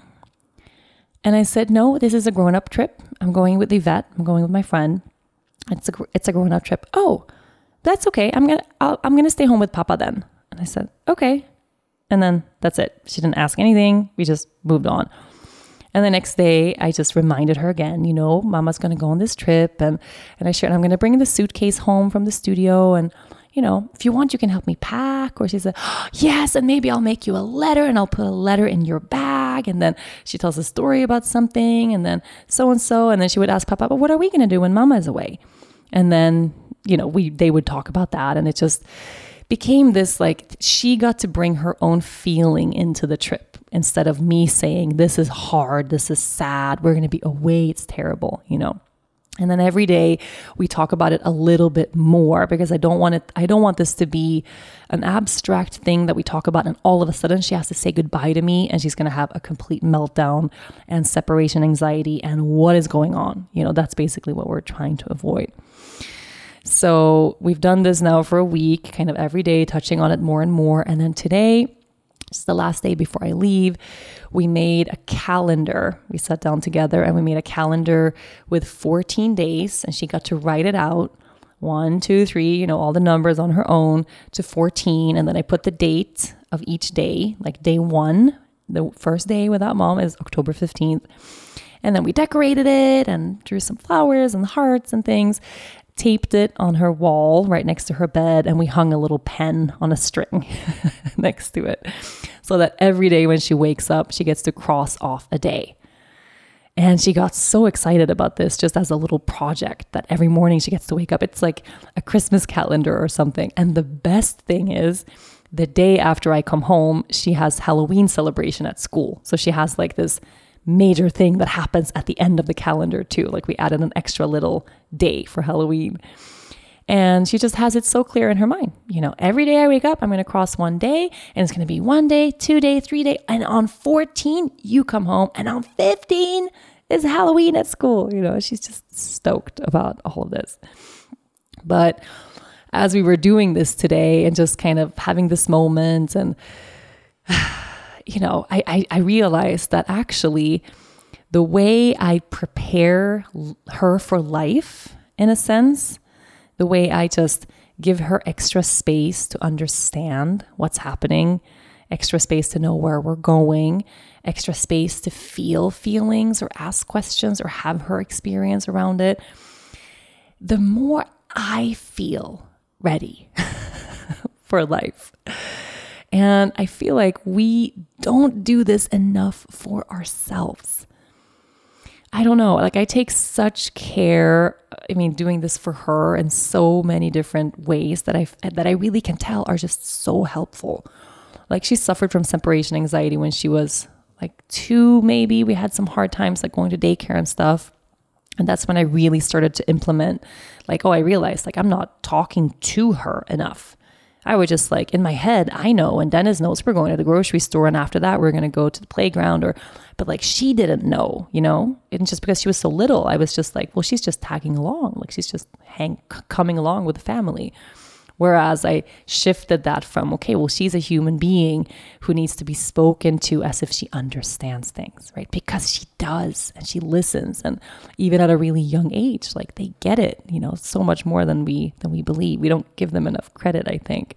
And I said, no, this is a grown-up trip. I'm going with Yvette. I'm going with my friend. It's a it's a grown-up trip. Oh, that's okay. I'm gonna I'll, I'm gonna stay home with Papa then. And I said, okay. And then that's it. She didn't ask anything. We just moved on. And the next day, I just reminded her again, you know, Mama's going to go on this trip. And, and I shared, I'm going to bring the suitcase home from the studio. And, you know, if you want, you can help me pack. Or she said, oh, yes, and maybe I'll make you a letter, and I'll put a letter in your bag. And then she tells a story about something, and then so-and-so. And then she would ask Papa, but what are we going to do when Mama is away? And then, you know, we they would talk about that. And it just became this, like, she got to bring her own feeling into the trip. instead of me saying, this is hard, this is sad, we're going to be away, it's terrible, you know. And then every day we talk about it a little bit more, because I don't want it, I don't want this to be an abstract thing that we talk about and all of a sudden she has to say goodbye to me and she's going to have a complete meltdown and separation anxiety and what is going on. You know, that's basically what we're trying to avoid. So we've done this now for a week, kind of every day, touching on it more and more. And then today, it's the last day before I leave, we made a calendar. We sat down together and we made a calendar with fourteen days, and she got to write it out. One, two, three, you know, all the numbers on her own to fourteen. And then I put the date of each day, like day one, the first day without mom is October fifteenth. And then we decorated it and drew some flowers and hearts and things, taped it on her wall right next to her bed, and we hung a little pen on a string next to it so that every day when she wakes up, she gets to cross off a day. And she got so excited about this just as a little project that every morning she gets to wake up. It's like a Christmas calendar or something. And the best thing is the day after I come home, she has Halloween celebration at school. So she has like this major thing that happens at the end of the calendar too. Like we added an extra little day for Halloween. And she just has it so clear in her mind. You know, every day I wake up, I'm going to cross one day, and it's going to be one day, two day, three day. And on fourteen, you come home, and on fifteen is Halloween at school. You know, she's just stoked about all of this. But as we were doing this today and just kind of having this moment, and you know, I, I, I realized that actually the way I prepare her for life, in a sense, the way I just give her extra space to understand what's happening, extra space to know where we're going, extra space to feel feelings or ask questions or have her experience around it, the more I feel ready for life. And I feel like we don't do this enough for ourselves. I don't know, like I take such care, I mean, doing this for her in so many different ways that I that I really can tell are just so helpful. Like she suffered from separation anxiety when she was like two, maybe. We had some hard times like going to daycare and stuff. And that's when I really started to implement, like, oh, I realized like I'm not talking to her enough. I would just like in my head, I know, and Dennis knows we're going to the grocery store, and after that we're going to go to the playground, or, but like she didn't know, you know, and just because she was so little, I was just like, well, she's just tagging along, like she's just hang coming along with the family. Whereas I shifted that from, okay, well, she's a human being who needs to be spoken to as if she understands things, right? Because she does, and she listens. And even at a really young age, like they get it, you know, so much more than we than we believe. We don't give them enough credit, I think.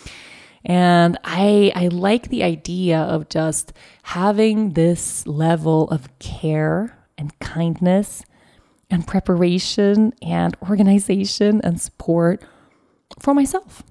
And I I like the idea of just having this level of care and kindness and preparation and organization and support for myself.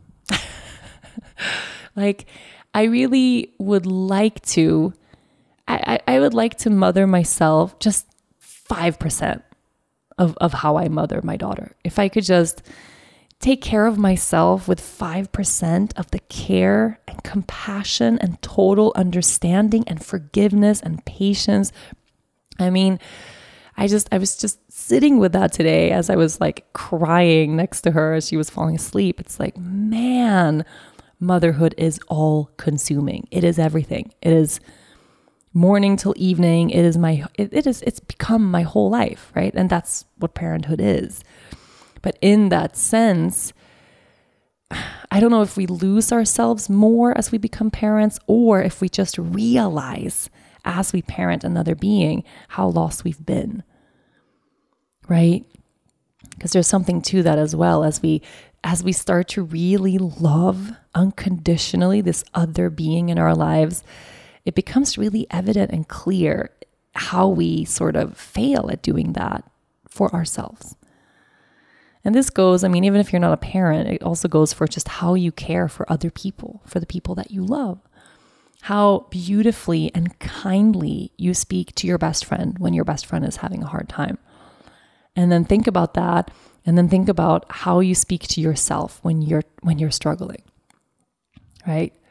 Like, I really would like to, I, I would like to mother myself just five percent of, of how I mother my daughter. If I could just take care of myself with five percent of the care and compassion and total understanding and forgiveness and patience. I mean, I just, I was just sitting with that today as I was like crying next to her as she was falling asleep. It's like, man, motherhood is all consuming. It is everything. It is morning till evening. It is my, it, it is, it's become my whole life, right? And that's what parenthood is. But in that sense, I don't know if we lose ourselves more as we become parents, or if we just realize as we parent another being how lost we've been, right? Because there's something to that as well. As we as we start to really love unconditionally this other being in our lives, it becomes really evident and clear how we sort of fail at doing that for ourselves. And this goes, I mean, even if you're not a parent, it also goes for just how you care for other people, for the people that you love. How beautifully and kindly you speak to your best friend when your best friend is having a hard time. And then think about that, and then think about how you speak to yourself when you're when you're struggling, right?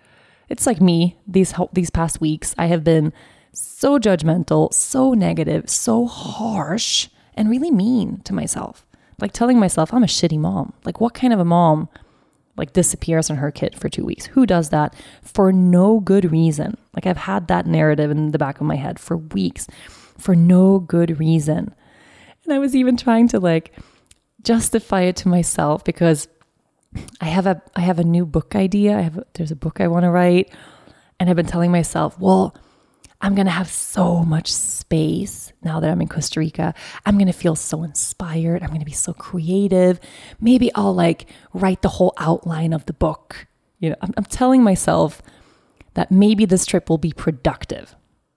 It's like me these these past weeks. I have been so judgmental, so negative, so harsh, and really mean to myself. Like telling myself I'm a shitty mom. Like what kind of a mom like disappears on her kid for two weeks? Who does that for no good reason? Like I've had that narrative in the back of my head for weeks for no good reason. And I was even trying to like justify it to myself because I have a I have a new book idea. I have a, there's a book I want to write, and I've been telling myself, well, I'm going to have so much space now that I'm in Costa Rica. I'm going to feel so inspired. I'm going to be so creative. Maybe I'll like write the whole outline of the book. You know, I'm, I'm telling myself that maybe this trip will be productive.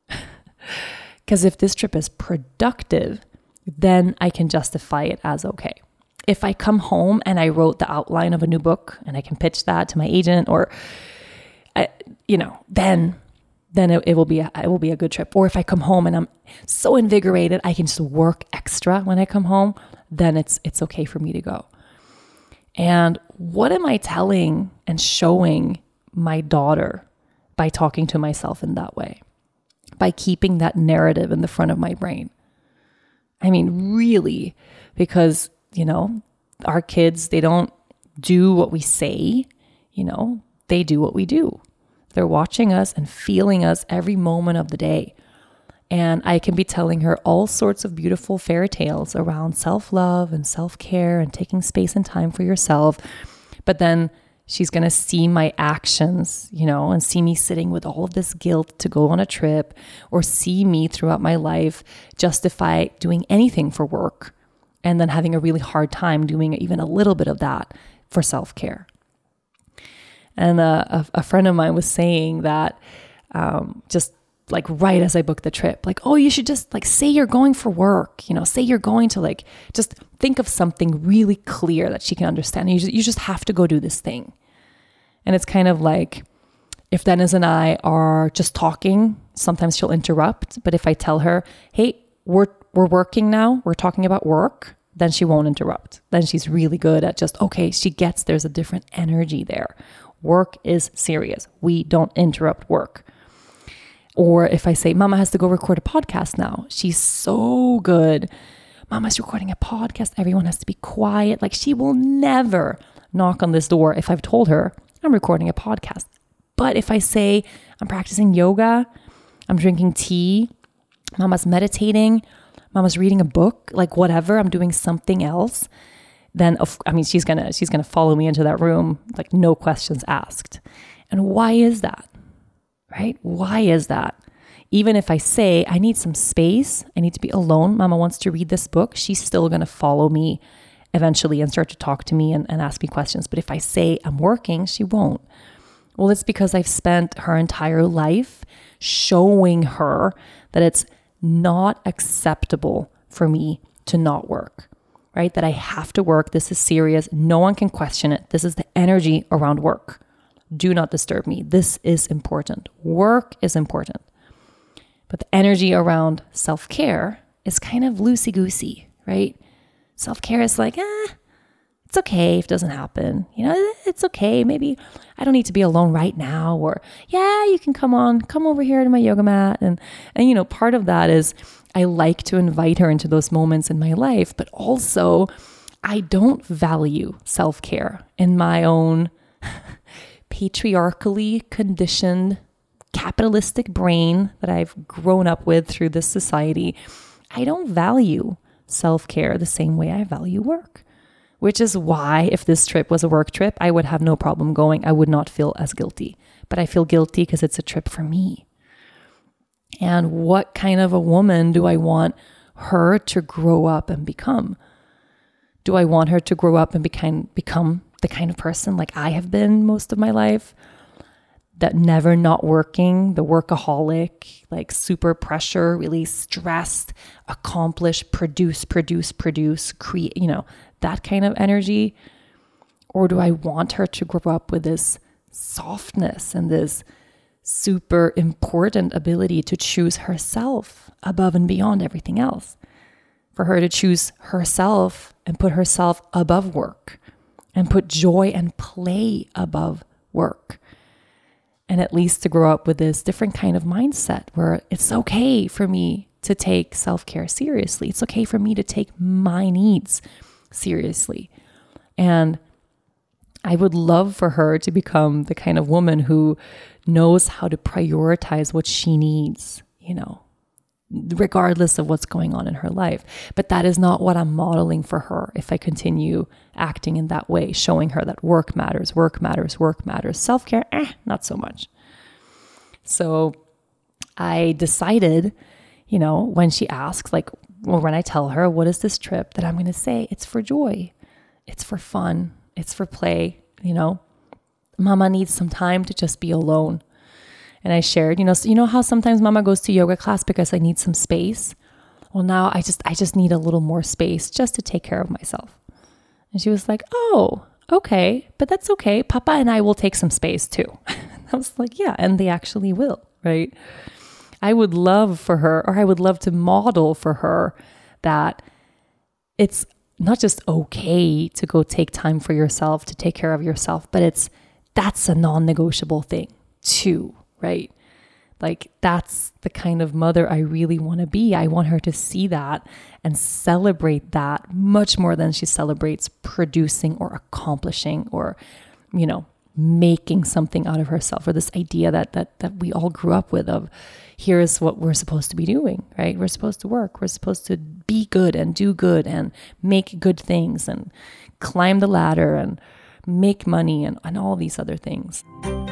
Because if this trip is productive, then I can justify it as okay. If I come home and I wrote the outline of a new book and I can pitch that to my agent or, I, you know, then then it, it will be a, it will be a good trip. Or if I come home and I'm so invigorated, I can just work extra when I come home, then it's it's okay for me to go. And what am I telling and showing my daughter by talking to myself in that way? By keeping that narrative in the front of my brain? I mean, really, because, you know, our kids, they don't do what we say, you know, they do what we do. They're watching us and feeling us every moment of the day. And I can be telling her all sorts of beautiful fairy tales around self-love and self-care and taking space and time for yourself. But then she's going to see my actions, you know, and see me sitting with all of this guilt to go on a trip, or see me throughout my life justify doing anything for work and then having a really hard time doing even a little bit of that for self-care. And uh, a, a friend of mine was saying that um, just like right as I booked the trip, like, oh, you should just like say you're going for work, you know, say you're going to like, just think of something really clear that she can understand. You just, you just have to go do this thing. And it's kind of like, if Dennis and I are just talking, sometimes she'll interrupt. But if I tell her, hey, we're we're working now, we're talking about work, then she won't interrupt. Then she's really good at just, okay, she gets there's a different energy there. Work is serious. We don't interrupt work. Or if I say, Mama has to go record a podcast now, she's so good. Mama's recording a podcast. Everyone has to be quiet. Like she will never knock on this door if I've told her I'm recording a podcast. But if I say I'm practicing yoga, I'm drinking tea, Mama's meditating, Mama's reading a book, like whatever, I'm doing something else, then I mean she's gonna she's gonna follow me into that room, like no questions asked. And why is that? Right? Why is that? Even if I say I need some space, I need to be alone, Mama wants to read this book, she's still gonna follow me eventually and start to talk to me and, and ask me questions. But if I say I'm working, she won't. Well, it's because I've spent her entire life showing her that it's not acceptable for me to not work, right? That I have to work. This is serious. No one can question it. This is the energy around work. Do not disturb me. This is important. Work is important. But the energy around self-care is kind of loosey-goosey, right? Self-care is like, eh, it's okay if it doesn't happen. You know, it's okay. Maybe I don't need to be alone right now. Or, yeah, you can come on, come over here to my yoga mat. And, and you know, part of that is I like to invite her into those moments in my life. But also, I don't value self-care in my own patriarchally conditioned capitalistic brain that I've grown up with through this society. I don't value self-care the same way I value work. Which is why if this trip was a work trip, I would have no problem going. I would not feel as guilty. But I feel guilty because it's a trip for me. And what kind of a woman do I want her to grow up and become? Do I want her to grow up and become, become the kind of person like I have been most of my life? That never not working, the workaholic, like super pressure, really stressed, accomplish, produce, produce, produce, create, you know, that kind of energy? Or do I want her to grow up with this softness and this super important ability to choose herself above and beyond everything else? For her to choose herself and put herself above work and put joy and play above work. And at least to grow up with this different kind of mindset where it's okay for me to take self-care seriously. It's okay for me to take my needs seriously. And I would love for her to become the kind of woman who knows how to prioritize what she needs, you know, regardless of what's going on in her life. But that is not what I'm modeling for her if I continue acting in that way, showing her that work matters, work matters, work matters. Self-care, eh, not so much. So I decided, you know, when she asks, like, or when I tell her, what is this trip, that I'm going to say, it's for joy. It's for fun. It's for play. You know, Mama needs some time to just be alone. And I shared, you know, so you know how sometimes Mama goes to yoga class because I need some space. Well, now I just, I just need a little more space just to take care of myself. And she was like, oh, okay, but that's okay. Papa and I will take some space too. I was like, yeah, and they actually will, right? I would love for her, or I would love to model for her that it's not just okay to go take time for yourself, to take care of yourself, but it's, that's a non-negotiable thing too, right? Like that's the kind of mother I really want to be. I want her to see that and celebrate that much more than she celebrates producing or accomplishing or, you know, making something out of herself, or this idea that that that we all grew up with of here's what we're supposed to be doing, right? We're supposed to work. We're supposed to be good and do good and make good things and climb the ladder and make money and, and all these other things.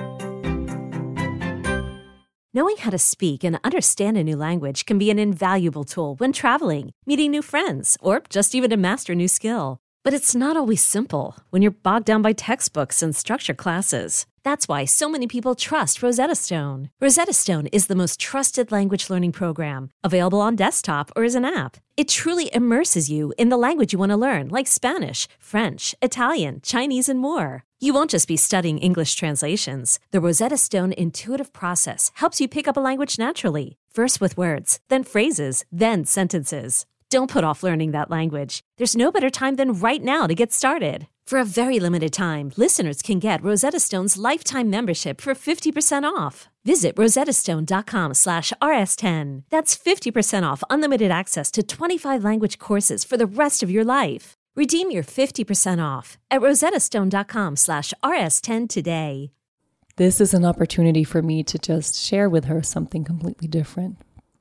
Knowing how to speak and understand a new language can be an invaluable tool when traveling, meeting new friends, or just even to master a new skill. But it's not always simple when you're bogged down by textbooks and structured classes. That's why so many people trust Rosetta Stone. Rosetta Stone is the most trusted language learning program, available on desktop or as an app. It truly immerses you in the language you want to learn, like Spanish, French, Italian, Chinese, and more. You won't just be studying English translations. The Rosetta Stone intuitive process helps you pick up a language naturally, first with words, then phrases, then sentences. Don't put off learning that language. There's no better time than right now to get started. For a very limited time, listeners can get Rosetta Stone's lifetime membership for fifty percent off. Visit rosettastone.com slash rs10. That's fifty percent off unlimited access to twenty-five language courses for the rest of your life. Redeem your fifty percent off at rosettastone.com slash rs10 today. This is an opportunity for me to just share with her something completely different.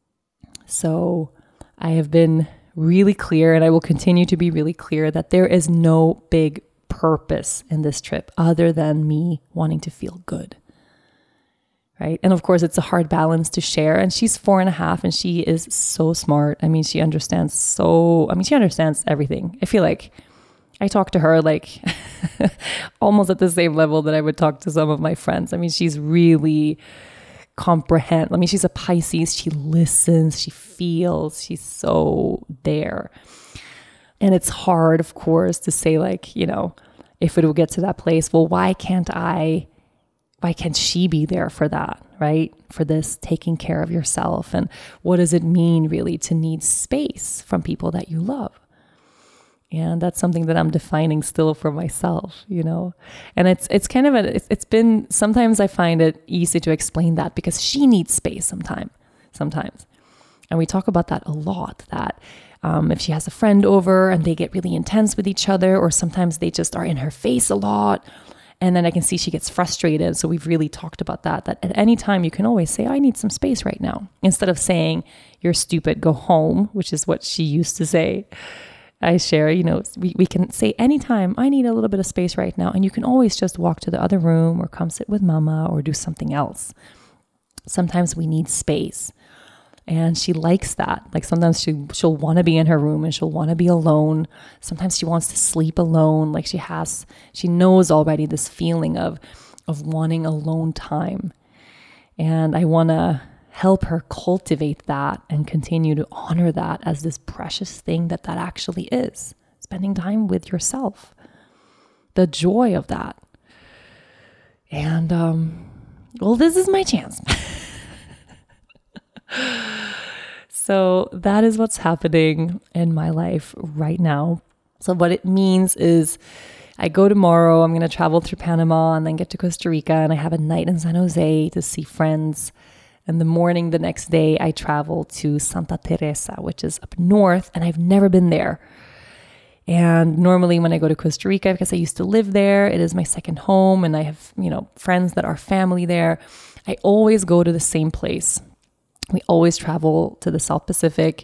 So I have been really clear, and I will continue to be really clear, that there is no big purpose in this trip other than me wanting to feel good. Right? And of course, it's a hard balance to share. And she's four and a half and she is so smart. I mean, she understands so, I mean, she understands everything. I feel like I talk to her like almost at the same level that I would talk to some of my friends. I mean, she's really comprehend. I mean, she's a Pisces. She listens, she feels, she's so there. And it's hard, of course, to say like, you know, if it will get to that place, well, why can't I, why can't she be there for that, right? For this taking care of yourself. And what does it mean really to need space from people that you love? And that's something that I'm defining still for myself, you know? And it's it's kind of, a, it's, it's been, sometimes I find it easy to explain that because she needs space sometime, sometimes. And we talk about that a lot, that um, if she has a friend over and they get really intense with each other, or sometimes they just are in her face a lot, and then I can see she gets frustrated. So we've really talked about that, that at any time you can always say, I need some space right now. Instead of saying, you're stupid, go home, which is what she used to say. I share, you know, we, we can say anytime, I need a little bit of space right now. And you can always just walk to the other room or come sit with Mama or do something else. Sometimes we need space. And she likes that. Like sometimes she, she'll want to be in her room and she'll want to be alone. Sometimes she wants to sleep alone. Like she has, she knows already this feeling of, of wanting alone time. And I want to help her cultivate that and continue to honor that as this precious thing that that actually is. Spending time with yourself. The joy of that. And, um, well, this is my chance. So that is what's happening in my life right now. So what it means is I go tomorrow, I'm going to travel through Panama and then get to Costa Rica, and I have a night in San Jose to see friends. And the morning the next day, I travel to Santa Teresa, which is up north, and I've never been there. And normally when I go to Costa Rica, because I used to live there, it is my second home, and I have, you know, friends that are family there. I always go to the same place. We always travel to the South Pacific,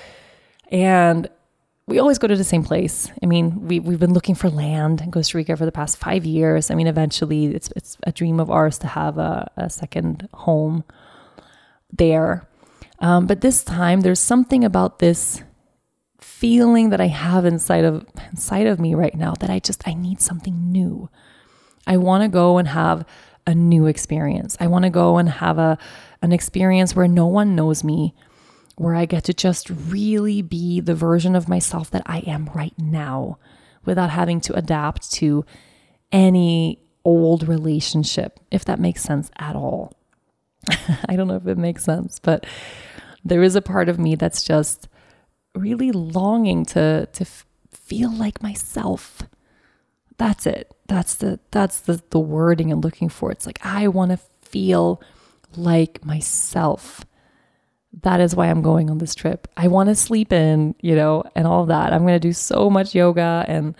and we always go to the same place. I mean, we, we've been looking for land in Costa Rica for the past five years. I mean, eventually it's it's a dream of ours to have a, a second home there. Um, but this time there's something about this feeling that I have inside of inside of me right now that I just, I need something new. I want to go and have a new experience. I want to go and have a an experience where no one knows me, where I get to just really be the version of myself that I am right now without having to adapt to any old relationship, if that makes sense at all. I don't know if it makes sense, but there is a part of me that's just really longing to to f- feel like myself. That's it. That's the that's the the wording I'm looking for. It's like, I want to feel like myself. That is why I'm going on this trip. I want to sleep in, you know, and all of that. I'm going to do so much yoga, and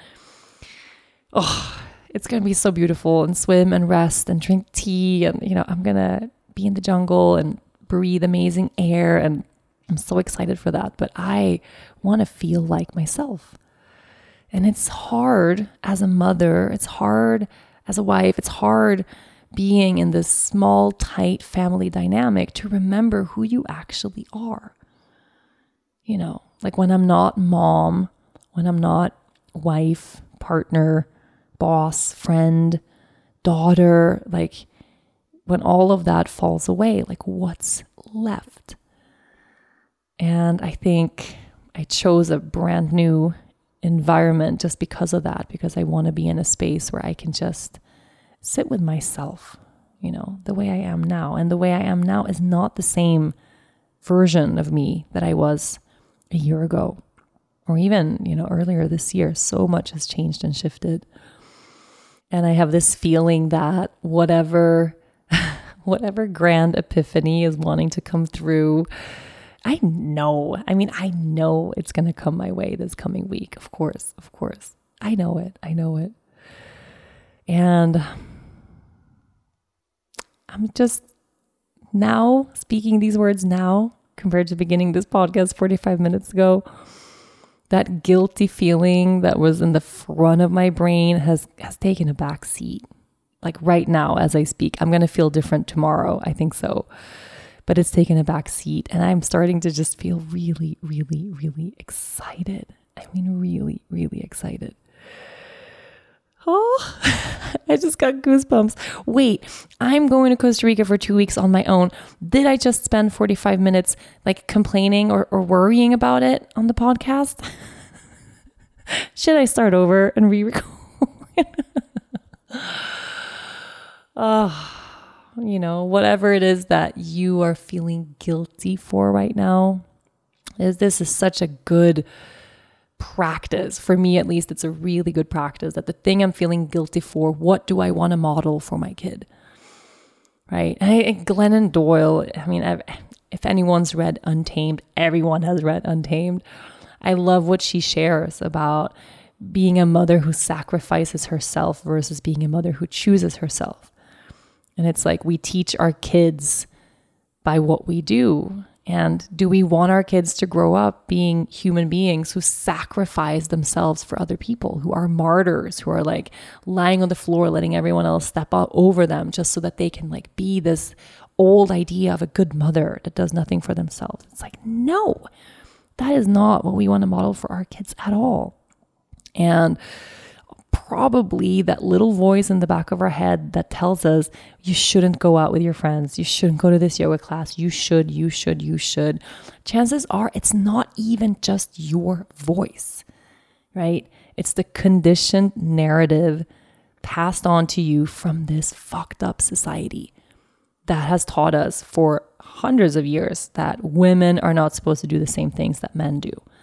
oh, it's going to be so beautiful, and swim and rest and drink tea. And, you know, I'm going to be in the jungle and breathe amazing air. And I'm so excited for that. But I want to feel like myself. And it's hard as a mother. It's hard as a wife. It's hard being in this small, tight family dynamic to remember who you actually are. You know, like when I'm not mom, when I'm not wife, partner, boss, friend, daughter, like when all of that falls away, like what's left? And I think I chose a brand new environment just because of that, because I want to be in a space where I can just sit with myself, you know, the way I am now. And the way I am now is not the same version of me that I was a year ago, or even, you know, earlier this year. So much has changed and shifted. And I have this feeling that whatever, whatever grand epiphany is wanting to come through, I know, I mean, I know it's going to come my way this coming week. Of course, of course. I know it. I know it. And I'm just now speaking these words now compared to beginning this podcast forty-five minutes ago. That guilty feeling that was in the front of my brain has, has taken a back seat. Like right now, as I speak, I'm going to feel different tomorrow. I think so. But it's taken a back seat, and I'm starting to just feel really, really, really excited. I mean, really, really excited. Oh, I just got goosebumps. Wait, I'm going to Costa Rica for two weeks on my own. Did I just spend forty-five minutes like complaining or, or worrying about it on the podcast? Should I start over and re-record? Oh, you know, whatever it is that you are feeling guilty for right now, is this is such a good practice. For me, at least, it's a really good practice that the thing I'm feeling guilty for, what do I want to model for my kid? Right? And I, Glennon Doyle, I mean, I've, if anyone's read Untamed, everyone has read Untamed. I love what she shares about being a mother who sacrifices herself versus being a mother who chooses herself. And it's like we teach our kids by what we do. And do we want our kids to grow up being human beings who sacrifice themselves for other people, who are martyrs, who are like lying on the floor, letting everyone else step out over them just so that they can like be this old idea of a good mother that does nothing for themselves? It's like, no, that is not what we want to model for our kids at all. And probably that little voice in the back of our head that tells us you shouldn't go out with your friends, you shouldn't go to this yoga class, you should, you should, you should. Chances are it's not even just your voice, right? It's the conditioned narrative passed on to you from this fucked up society that has taught us for hundreds of years that women are not supposed to do the same things that men do,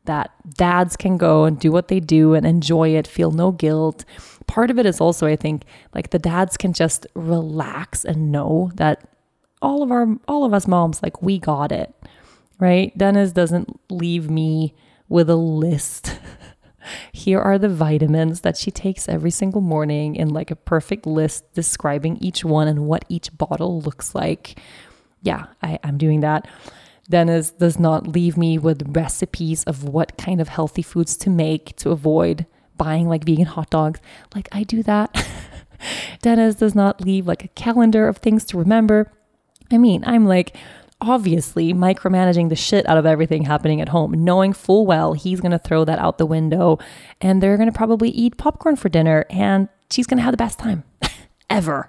that dads can go and do what they do and enjoy it, feel no guilt. Part of it is also, I think, like the dads can just relax and know that all of our, all of us moms, like we got it, right? Dennis doesn't leave me with a list. Here are the vitamins that she takes every single morning in like a perfect list describing each one and what each bottle looks like. Yeah, I, I'm doing that. Dennis does not leave me with recipes of what kind of healthy foods to make to avoid buying like vegan hot dogs. Like I do that. Dennis does not leave like a calendar of things to remember. I mean, I'm like obviously micromanaging the shit out of everything happening at home, knowing full well he's going to throw that out the window and they're going to probably eat popcorn for dinner and she's going to have the best time ever.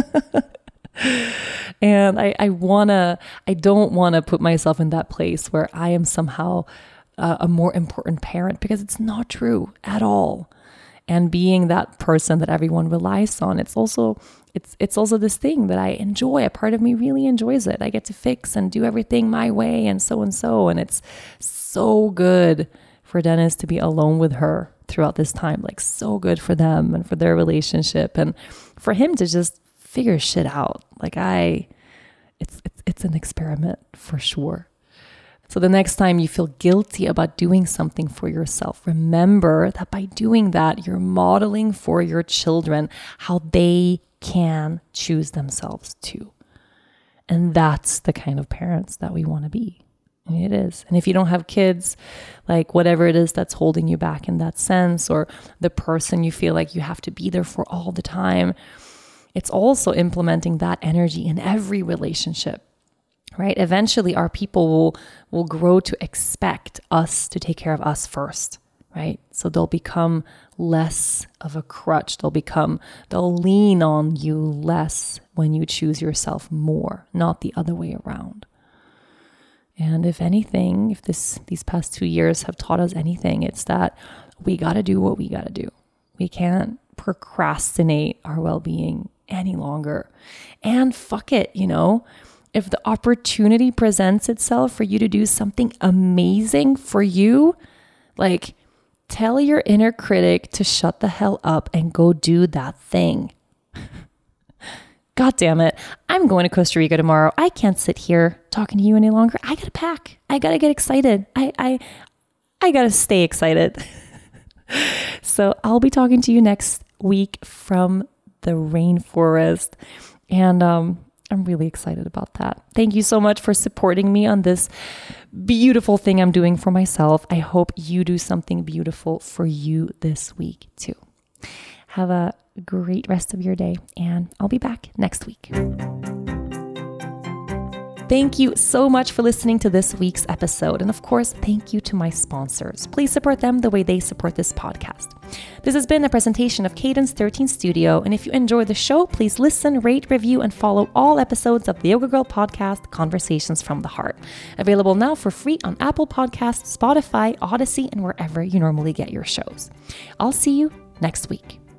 And I, I wanna, I don't want to put myself in that place where I am somehow uh, a more important parent, because it's not true at all. And being that person that everyone relies on, it's also, it's, it's also this thing that I enjoy. A part of me really enjoys it. I get to fix and do everything my way and so and so. And it's so good for Dennis to be alone with her throughout this time, like so good for them and for their relationship, and for him to just figure shit out. Like I, it's, it's, it's an experiment for sure. So the next time you feel guilty about doing something for yourself, remember that by doing that, you're modeling for your children how they can choose themselves too. And that's the kind of parents that we want to be. I mean, it is. And if you don't have kids, like whatever it is that's holding you back in that sense, or the person you feel like you have to be there for all the time, it's also implementing that energy in every relationship, right? Eventually our people will, will grow to expect us to take care of us first, right? So they'll become less of a crutch. They'll become, they'll lean on you less when you choose yourself more, not the other way around. And if anything, if this, these past two years have taught us anything, it's that we got to do what we got to do. We can't procrastinate our well-being any longer. And fuck it, you know, if the opportunity presents itself for you to do something amazing for you, like tell your inner critic to shut the hell up and go do that thing. God damn it. I'm going to Costa Rica tomorrow. I can't sit here talking to you any longer. I got to pack. I got to get excited. I, I, I got to stay excited. So I'll be talking to you next week from the rainforest. And um, I'm really excited about that. Thank you so much for supporting me on this beautiful thing I'm doing for myself. I hope you do something beautiful for you this week too. Have a great rest of your day, and I'll be back next week. Thank you so much for listening to this week's episode. And of course, thank you to my sponsors. Please support them the way they support this podcast. This has been a presentation of Cadence thirteen Studio. And if you enjoy the show, please listen, rate, review, and follow all episodes of the Yoga Girl podcast, Conversations from the Heart. Available now for free on Apple Podcasts, Spotify, Odyssey, and wherever you normally get your shows. I'll see you next week.